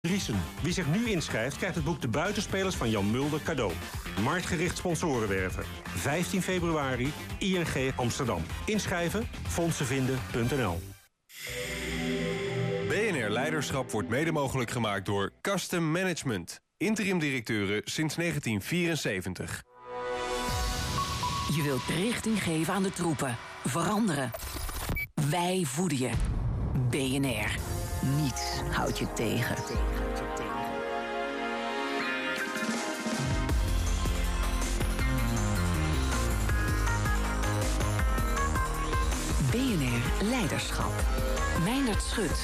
Riesen. Wie zich nu inschrijft, krijgt het boek De Buitenspelers van Jan Mulder cadeau. Marktgericht sponsoren werven. 15 februari, ING Amsterdam. Inschrijven, fondsenvinden.nl. BNR Leiderschap wordt mede mogelijk gemaakt door Custom Management. Interim directeuren sinds 1974. Je wilt richting geven aan de troepen. Veranderen. Wij voeden je. BNR. Niets houdt je tegen. BNR Leiderschap. Meindert Schut.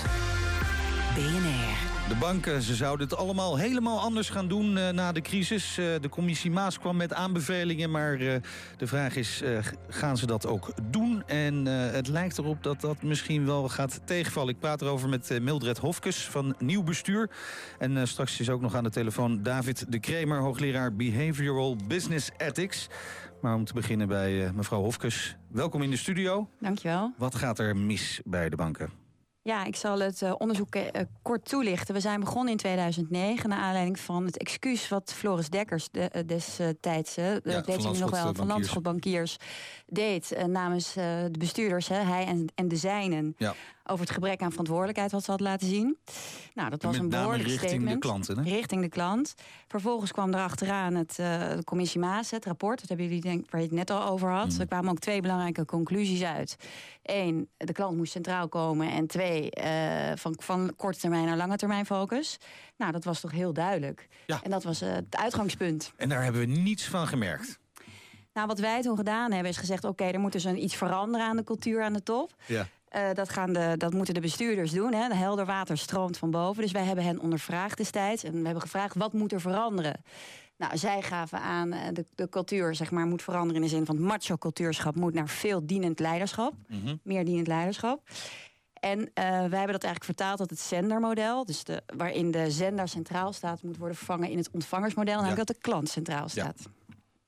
BNR. De banken, ze zouden het allemaal helemaal anders gaan doen na de crisis. De commissie Maas kwam met aanbevelingen, maar de vraag is, gaan ze dat ook doen? En het lijkt erop dat dat misschien wel gaat tegenvallen. Ik praat erover met Mildred Hofkes van Nieuw Bestuur. En straks is ook nog aan de telefoon David de Kremer, hoogleraar Behavioral Business Ethics. Maar om te beginnen bij mevrouw Hofkes, welkom in de studio. Dankjewel. Wat gaat er mis bij de banken? Ja, ik zal het onderzoek kort toelichten. We zijn begonnen in 2009... naar aanleiding van het excuus wat Floris Dekkers destijds... dat weet u nog wel, van Landschot Bankiers... deed namens de bestuurders, hij en de zijnen... Ja. Over het gebrek aan verantwoordelijkheid wat ze had laten zien. Nou, dat was een behoorlijk statement. Richting de klanten, hè? Richting de klant. Vervolgens kwam er achteraan de commissie Maas, het rapport. Dat hebben jullie waar je het net al over had. Er kwamen ook 2 belangrijke conclusies uit. 1, de klant moest centraal komen. En 2, van korte termijn naar lange termijn focus. Nou, dat was toch heel duidelijk. Ja. En dat was het uitgangspunt. En daar hebben we niets van gemerkt. Nou, wat wij toen gedaan hebben is gezegd... oké, er moet dus iets veranderen aan de cultuur aan de top. Ja. Dat moeten de bestuurders doen. Hè. De helder water stroomt van boven. Dus wij hebben hen ondervraagd destijds. En we hebben gevraagd, wat moet er veranderen? Nou, zij gaven aan, de cultuur zeg maar, moet veranderen... in de zin van het macho-cultuurschap moet naar veel dienend leiderschap. Mm-hmm. Meer dienend leiderschap. En wij hebben dat eigenlijk vertaald tot het zendermodel. Dus waarin de zender centraal staat... moet worden vervangen in het ontvangersmodel. Namelijk dat de klant centraal staat. Ja.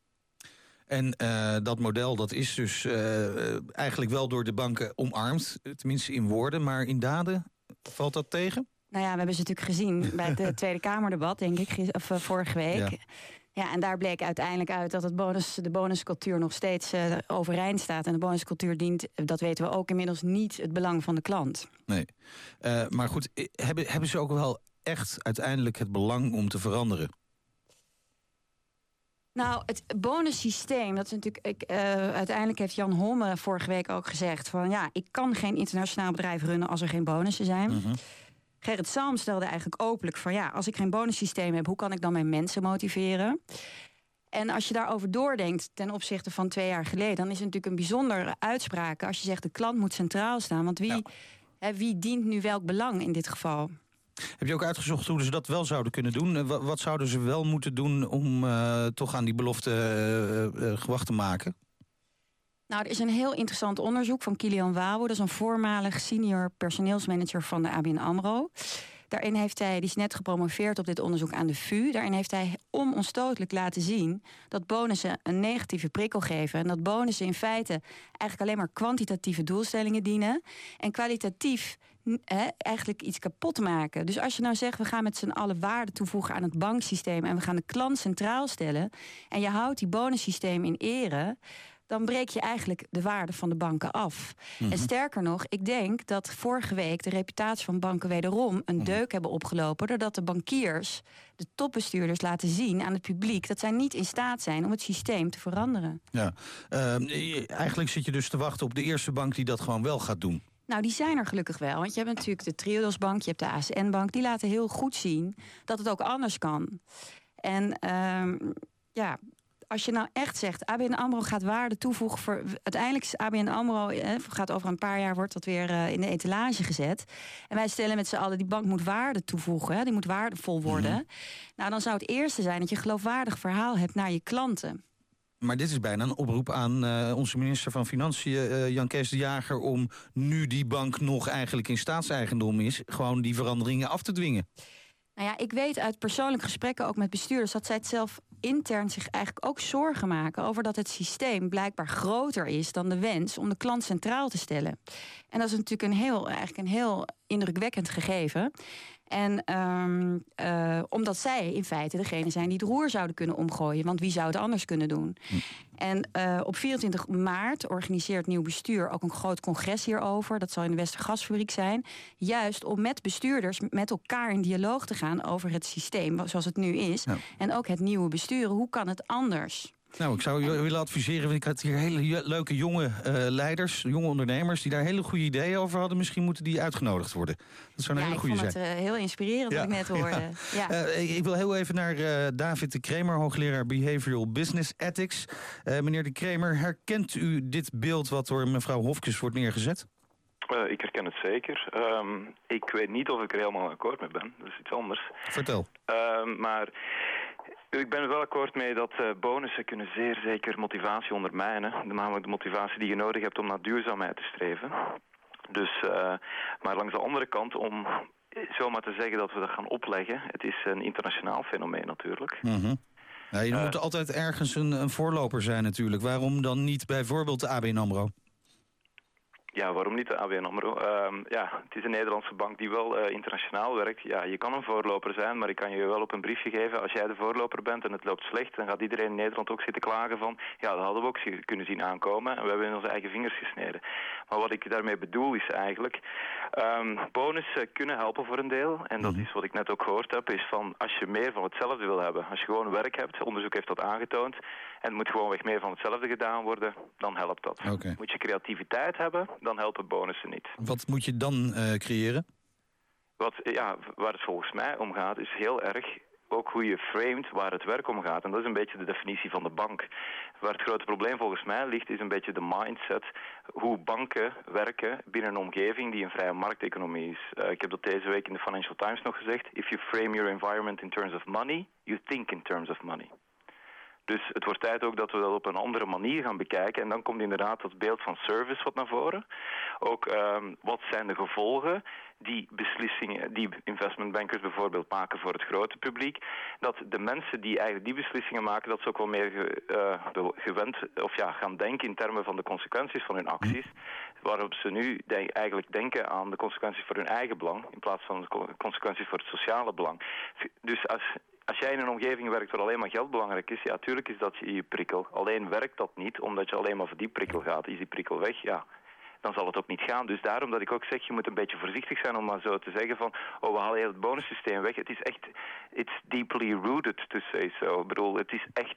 En dat model dat is dus eigenlijk wel door de banken omarmd. Tenminste in woorden, maar in daden valt dat tegen? Nou ja, we hebben ze natuurlijk gezien bij het Tweede Kamerdebat, denk ik, vorige week. Ja. Ja, en daar bleek uiteindelijk uit dat de bonuscultuur nog steeds overeind staat. En de bonuscultuur dient, dat weten we ook inmiddels, niet het belang van de klant. Nee, maar goed, hebben ze ook wel echt uiteindelijk het belang om te veranderen? Nou, het bonussysteem, dat is natuurlijk... uiteindelijk heeft Jan Homme vorige week ook gezegd... van ja, ik kan geen internationaal bedrijf runnen als er geen bonussen zijn. Mm-hmm. Gerrit Salm stelde eigenlijk openlijk van ja, als ik geen bonussysteem heb... hoe kan ik dan mijn mensen motiveren? En als je daarover doordenkt ten opzichte van 2 jaar geleden... dan is het natuurlijk een bijzondere uitspraak als je zegt... de klant moet centraal staan, want wie dient nu welk belang in dit geval? Heb je ook uitgezocht hoe ze dat wel zouden kunnen doen? Wat zouden ze wel moeten doen om toch aan die belofte gewacht te maken? Nou, er is een heel interessant onderzoek van Kilian Wabo. Dat is een voormalig senior personeelsmanager van de ABN AMRO. Daarin heeft hij, die is net gepromoveerd op dit onderzoek aan de VU... daarin heeft hij onomstotelijk laten zien... dat bonussen een negatieve prikkel geven... en dat bonussen in feite eigenlijk alleen maar kwantitatieve doelstellingen dienen... en kwalitatief eigenlijk iets kapot maken. Dus als je nou zegt, we gaan met z'n allen waarde toevoegen aan het banksysteem... en we gaan de klant centraal stellen... en je houdt die bonussysteem in ere... dan breek je eigenlijk de waarde van de banken af. Mm-hmm. En sterker nog, ik denk dat vorige week... de reputatie van banken wederom een deuk hebben opgelopen... doordat de bankiers, de topbestuurders laten zien aan het publiek... dat zij niet in staat zijn om het systeem te veranderen. Ja, eigenlijk zit je dus te wachten op de eerste bank die dat gewoon wel gaat doen. Nou, die zijn er gelukkig wel. Want je hebt natuurlijk de Triodos Bank, je hebt de ASN-bank... die laten heel goed zien dat het ook anders kan. En als je nou echt zegt, ABN AMRO gaat waarde toevoegen... uiteindelijk is ABN AMRO, gaat over een paar jaar... wordt dat weer in de etalage gezet. En wij stellen met z'n allen, die bank moet waarde toevoegen. Die moet waardevol worden. Mm-hmm. Nou, dan zou het eerste zijn dat je een geloofwaardig verhaal hebt naar je klanten. Maar dit is bijna een oproep aan onze minister van Financiën, Jan Kees de Jager... om nu die bank nog eigenlijk in staatseigendom is... gewoon die veranderingen af te dwingen. Nou ja, ik weet uit persoonlijke gesprekken ook met bestuurders... dat zij het zelf intern zich eigenlijk ook zorgen maken... over dat het systeem blijkbaar groter is dan de wens... om de klant centraal te stellen. En dat is natuurlijk een heel indrukwekkend gegeven. En omdat zij in feite degene zijn die het roer zouden kunnen omgooien. Want wie zou het anders kunnen doen? En op 24 maart organiseert Nieuw Bestuur ook een groot congres hierover. Dat zal in de Westergasfabriek zijn. Juist om met bestuurders met elkaar in dialoog te gaan over het systeem zoals het nu is. Ja. En ook het nieuwe besturen. Hoe kan het anders? Nou, ik zou je willen adviseren, want ik had hier hele leuke jonge leiders, jonge ondernemers, die daar hele goede ideeën over hadden. Misschien moeten die uitgenodigd worden. Dat zou een hele goede zijn. Ik vond het heel inspirerend wat ik net hoorde. Ja. Ik wil heel even naar David de Kremer, hoogleraar Behavioral Business Ethics. Meneer de Kremer, herkent u dit beeld wat door mevrouw Hofkes wordt neergezet? Ik herken het zeker. Ik weet niet of ik er helemaal akkoord mee ben. Dat is iets anders. Vertel. Maar ik ben er wel akkoord mee dat bonussen kunnen zeer zeker motivatie ondermijnen. Namelijk de motivatie die je nodig hebt om naar duurzaamheid te streven. Dus, maar langs de andere kant, om zomaar te zeggen dat we dat gaan opleggen. Het is een internationaal fenomeen natuurlijk. Mm-hmm. Ja, je moet altijd ergens een voorloper zijn natuurlijk. Waarom dan niet bijvoorbeeld de ABN AMRO? Ja, waarom niet de ABN AMRO? Het is een Nederlandse bank die wel internationaal werkt. Ja, je kan een voorloper zijn, maar ik kan je wel op een briefje geven. Als jij de voorloper bent en het loopt slecht, dan gaat iedereen in Nederland ook zitten klagen van, ja, dat hadden we ook kunnen zien aankomen en we hebben in onze eigen vingers gesneden. Maar wat ik daarmee bedoel is eigenlijk, bonussen kunnen helpen voor een deel. En dat is wat ik net ook gehoord heb, is van, als je meer van hetzelfde wil hebben, als je gewoon werk hebt, onderzoek heeft dat aangetoond, en het moet gewoonweg meer van hetzelfde gedaan worden, dan helpt dat. Okay. Moet je creativiteit hebben, dan helpen bonussen niet. Wat moet je dan creëren? Waar het volgens mij om gaat, is heel erg ook hoe je framet waar het werk om gaat. En dat is een beetje de definitie van de bank. Waar het grote probleem volgens mij ligt, is een beetje de mindset. Hoe banken werken binnen een omgeving die een vrije markteconomie is. Ik heb dat deze week in de Financial Times nog gezegd. If you frame your environment in terms of money, you think in terms of money. Dus het wordt tijd ook dat we dat op een andere manier gaan bekijken. En dan komt inderdaad dat beeld van service wat naar voren. Ook wat zijn de gevolgen die beslissingen, die investmentbankers bijvoorbeeld maken voor het grote publiek. Dat de mensen die eigenlijk die beslissingen maken, dat ze ook wel meer gewend gaan denken in termen van de consequenties van hun acties. Waarop ze nu eigenlijk denken aan de consequenties voor hun eigen belang in plaats van de consequenties voor het sociale belang. Dus als jij in een omgeving werkt waar alleen maar geld belangrijk is, ja, natuurlijk is dat je prikkel. Alleen werkt dat niet, omdat je alleen maar voor die prikkel gaat. Is die prikkel weg, ja, dan zal het ook niet gaan. Dus daarom dat ik ook zeg, je moet een beetje voorzichtig zijn om maar zo te zeggen van, we halen heel het bonussysteem weg. Het is echt, it's deeply rooted to say so. Ik bedoel, het is echt,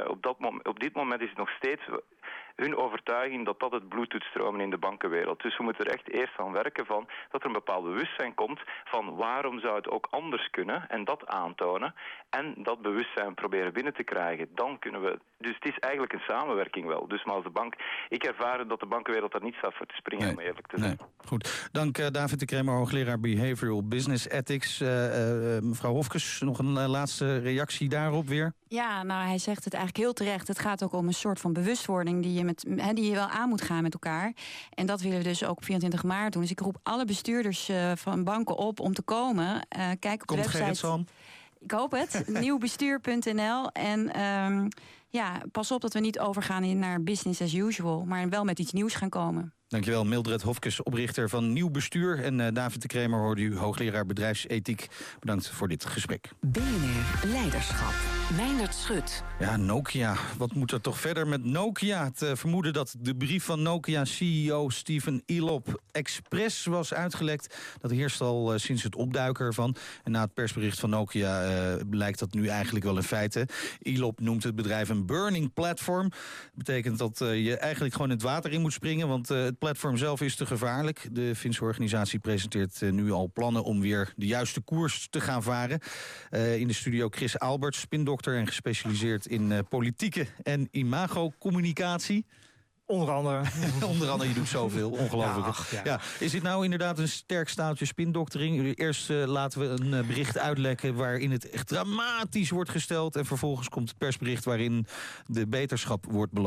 op dit moment is het nog steeds hun overtuiging dat dat het bloed doet stromen in de bankenwereld. Dus we moeten er echt eerst aan werken van dat er een bepaald bewustzijn komt van waarom zou het ook anders kunnen en dat aantonen en dat bewustzijn proberen binnen te krijgen. Dan kunnen we, dus het is eigenlijk een samenwerking wel. Dus maar als de bank, ik ervaar dat de bankenwereld daar niet staat voor te springen, om eerlijk te zijn. Goed, dank David de Kremer, hoogleraar Behavioral Business Ethics. Mevrouw Hofkes, nog een laatste reactie daarop weer? Ja, nou, hij zegt het eigenlijk heel terecht. Het gaat ook om een soort van bewustwording die je wel aan moet gaan met elkaar. En dat willen we dus ook op 24 maart doen. Dus ik roep alle bestuurders van banken op om te komen. Kijk op de website. Gerritsen? Ik hoop het. Nieuwbestuur.nl. En pas op dat we niet overgaan naar business as usual. Maar wel met iets nieuws gaan komen. Dankjewel, Mildred Hofkes, oprichter van Nieuw Bestuur. En David de Kremer hoorde u, hoogleraar bedrijfsethiek. Bedankt voor dit gesprek. BNR Leiderschap. Meindert Schut. Ja, Nokia. Wat moet er toch verder met Nokia? Het vermoeden dat de brief van Nokia-CEO Stephen Elop expres was uitgelekt, dat heerst al sinds het opduiken ervan. En na het persbericht van Nokia lijkt dat nu eigenlijk wel een feit. Hè? Elop noemt het bedrijf een burning platform. Dat betekent dat je eigenlijk gewoon het water in moet springen, want het platform zelf is te gevaarlijk. De Finse organisatie presenteert nu al plannen om weer de juiste koers te gaan varen. In de studio Chris Alberts, spindokter en gespecialiseerd in politieke en imagocommunicatie. Onder andere. Onder andere, je doet zoveel. Ongelooflijk. Ja. Is dit nou inderdaad een sterk staaltje spindoktering? Eerst laten we een bericht uitlekken waarin het echt dramatisch wordt gesteld. En vervolgens komt het persbericht waarin de beterschap wordt beloofd.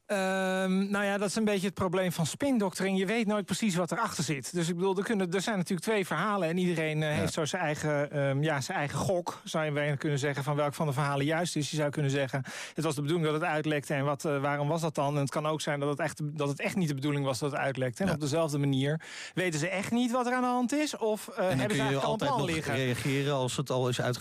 Nou ja, dat is een beetje het probleem van spindoctoring. Je weet nooit precies wat erachter zit. Dus ik bedoel, er zijn natuurlijk 2 verhalen... en iedereen heeft zo zijn eigen gok. Zou je bijna kunnen zeggen van welk van de verhalen juist is. Je zou kunnen zeggen, het was de bedoeling dat het uitlekte... en waarom was dat dan? En het kan ook zijn dat het echt niet de bedoeling was dat het uitlekte. En op dezelfde manier weten ze echt niet wat er aan de hand is... of hebben ze eigenlijk al een plan liggen. Reageren als het al is